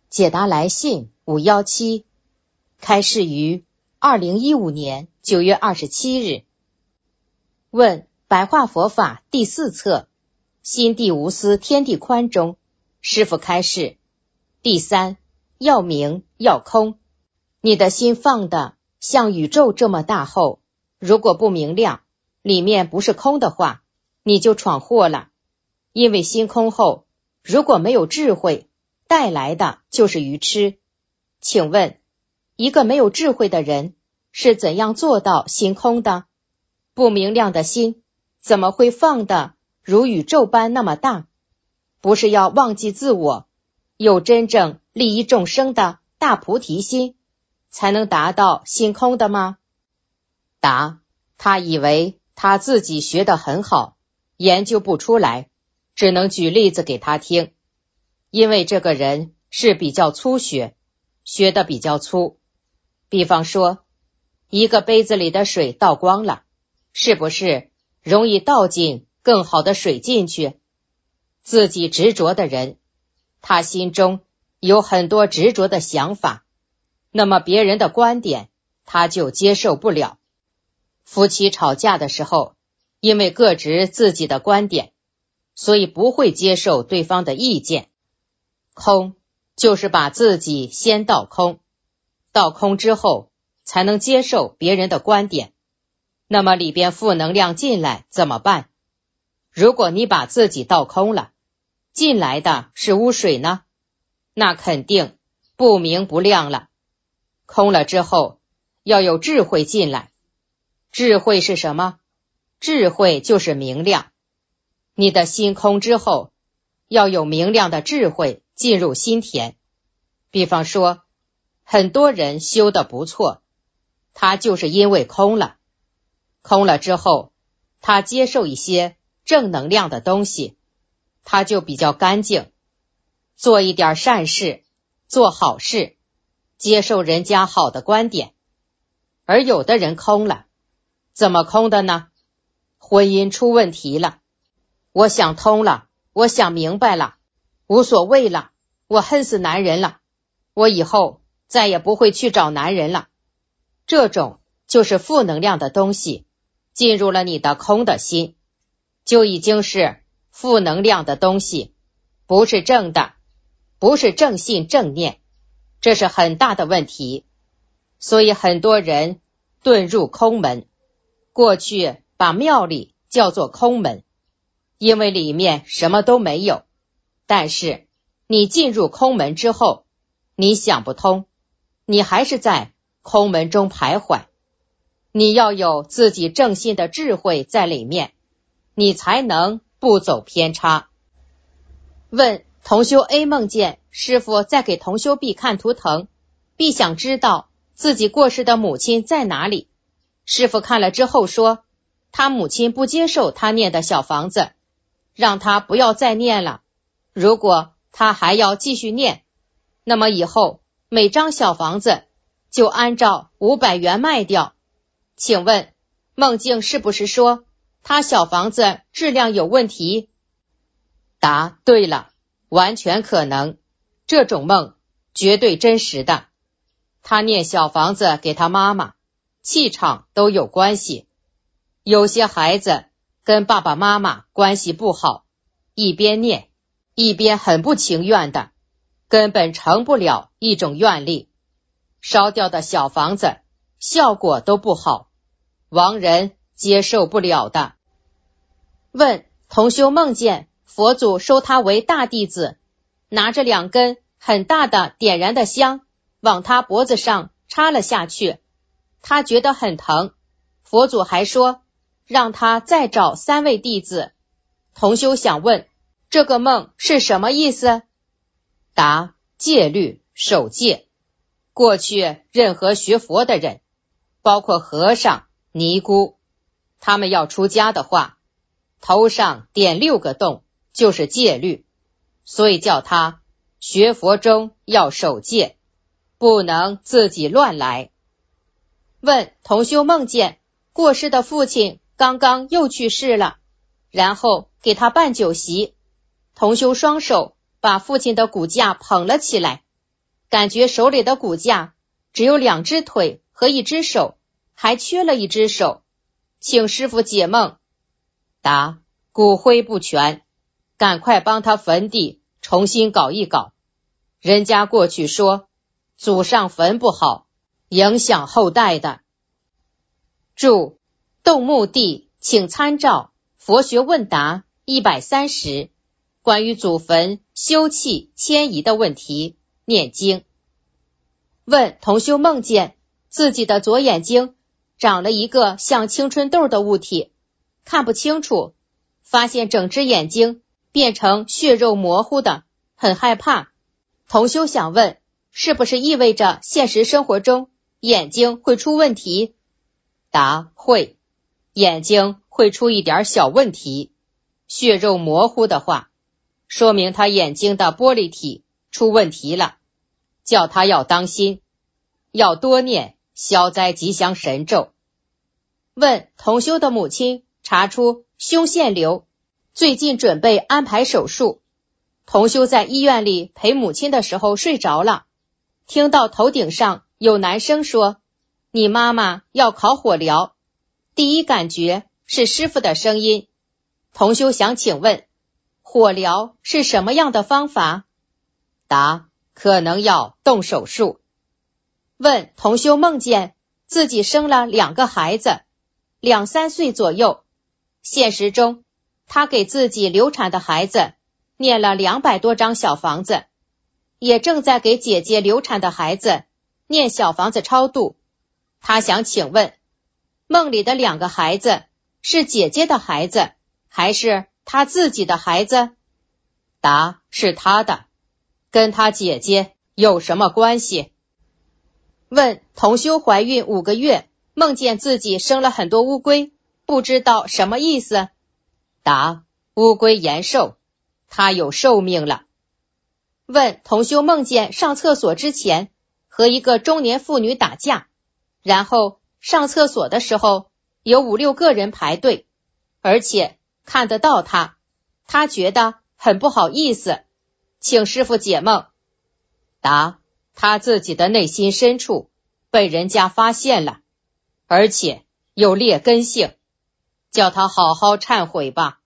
解答来信517，开示于2015年9月27日。问白话佛法第4册心地无私天地宽中，师父开示第3，要明要空。你的心放的像宇宙这么大后，如果不明亮，里面不是空的话，你就闯祸了。因为心空后，如果没有智慧，带来的就是愚痴。请问，一个没有智慧的人是怎样做到心空的？不明亮的心怎么会放的如宇宙般那么大？不是要忘记自我，有真正利益众生的大菩提心，才能达到心空的吗？答：他以为他自己学得很好，研究不出来，只能举例子给他听。因为这个人是比较粗学，学得比较粗。比方说，一个杯子里的水倒光了，是不是容易倒进更好的水进去？自己执着的人，他心中有很多执着的想法，那么别人的观点他就接受不了。夫妻吵架的时候，因为各执自己的观点，所以不会接受对方的意见。空就是把自己先倒空，倒空之后才能接受别人的观点。那么里边负能量进来怎么办？如果你把自己倒空了，进来的是污水呢，那肯定不明不亮了。空了之后要有智慧进来。智慧是什么？智慧就是明亮。你的心空之后，要有明亮的智慧进入心田。比方说，很多人修得不错，他就是因为空了。空了之后，他接受一些正能量的东西，他就比较干净，做一点善事，做好事，接受人家好的观点。而有的人空了，怎么空的呢？婚姻出问题了，我想通了，我想明白了，无所谓了，我恨死男人了，我以后再也不会去找男人了。这种就是负能量的东西进入了你的空的心，就已经是负能量的东西，不是正的，不是正信正念，这是很大的问题。所以很多人遁入空门，过去把庙里叫做空门，因为里面什么都没有。但是你进入空门之后，你想不通，你还是在空门中徘徊。你要有自己正信的智慧在里面，你才能不走偏差。问同修 A 梦见师父在给同修 B 看图腾， B 想知道自己过世的母亲在哪里。师父看了之后说，他母亲不接受他念的小房子，让他不要再念了。如果他还要继续念，那么以后每张小房子就按照500元卖掉。请问梦境是不是说他小房子质量有问题？答：对了，完全可能，这种梦绝对真实的。他念小房子给他妈妈，气场都有关系。有些孩子跟爸爸妈妈关系不好，一边念一边很不情愿的，根本成不了一种愿力，烧掉的小房子效果都不好，亡人接受不了的。问同修梦见佛祖收他为大弟子，拿着2根很大的点燃的香往他脖子上插了下去，他觉得很疼，佛祖还说让他再找3位弟子。同修想问，这个梦是什么意思？答：戒律，守戒。过去任何学佛的人，包括和尚、尼姑，他们要出家的话，头上点6个洞就是戒律，所以叫他学佛中要守戒，不能自己乱来。问同修梦见过世的父亲刚刚又去世了，然后给他办酒席，同修双手把父亲的骨架捧了起来， 感觉手里的骨架只有2只腿和1只手，还缺了1只手，请师父解梦。答：骨灰不全，赶快帮他坟地重新搞一搞。人家过去说祖上坟不好，影响后代的。注：动墓地请参照佛学问答130，关于祖坟修葺迁移的问题，念经。问同修梦见自己的左眼睛长了一个像青春痘的物体，看不清楚，发现整只眼睛变成血肉模糊的，很害怕。同修想问，是不是意味着现实生活中眼睛会出问题？答：会，眼睛会出一点小问题。血肉模糊的话，说明他眼睛的玻璃体出问题了，叫他要当心，要多念消灾吉祥神咒。问同修的母亲查出胸腺瘤，最近准备安排手术。同修在医院里陪母亲的时候睡着了，听到头顶上有男生说，你妈妈要考火疗，第一感觉是师父的声音。同修想请问，火疗是什么样的方法？答：可能要动手术。问同修梦见自己生了2个孩子，2、3岁左右，现实中他给自己流产的孩子念了200多张小房子，也正在给姐姐流产的孩子念小房子超度。他想请问，梦里的2个孩子是姐姐的孩子还是他自己的孩子？答：是他的，跟他姐姐有什么关系？问同修怀孕5个月，梦见自己生了很多乌龟，不知道什么意思？答：乌龟延寿，它有寿命了。问同修梦见上厕所之前和一个中年妇女打架，然后上厕所的时候有5、6个人排队，而且看得到他觉得很不好意思，请师父解梦。答：他自己的内心深处被人家发现了，而且有劣根性，叫他好好忏悔吧。